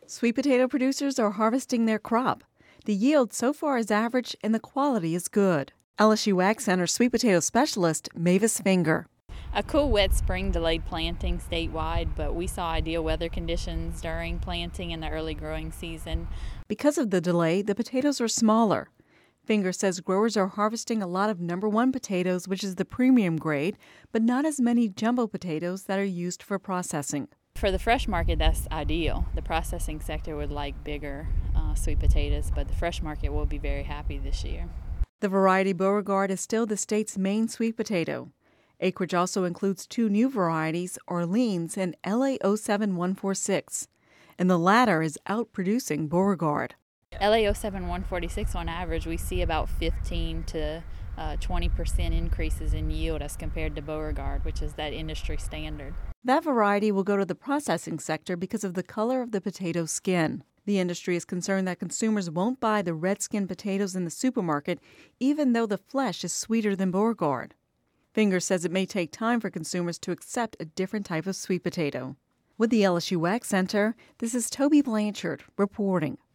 Sweet potato producers are harvesting their crop. The yield so far is average and the quality is good. LSU Ag Center sweet potato specialist Mavis Finger. A cool, wet spring delayed planting statewide, but we saw ideal weather conditions during planting in the early growing season. Because of the delay, the potatoes are smaller. Finger says growers are harvesting a lot of number one potatoes, which is the premium grade, but not as many jumbo potatoes that are used for processing. For the fresh market, that's ideal. The processing sector would like bigger sweet potatoes, but the fresh market will be very happy this year. The variety Beauregard is still the state's main sweet potato. Acreage also includes two new varieties, Orleans and LA 07146, and the latter is outproducing Beauregard. LA 07146 on average, we see about 15 to 20% increases in yield as compared to Beauregard, which is that industry standard. That variety will go to the processing sector because of the color of the potato skin. The industry is concerned that consumers won't buy the red-skinned potatoes in the supermarket, even though the flesh is sweeter than Beauregard. Finger says it may take time for consumers to accept a different type of sweet potato. With the LSU Ag Center, this is Toby Blanchard reporting.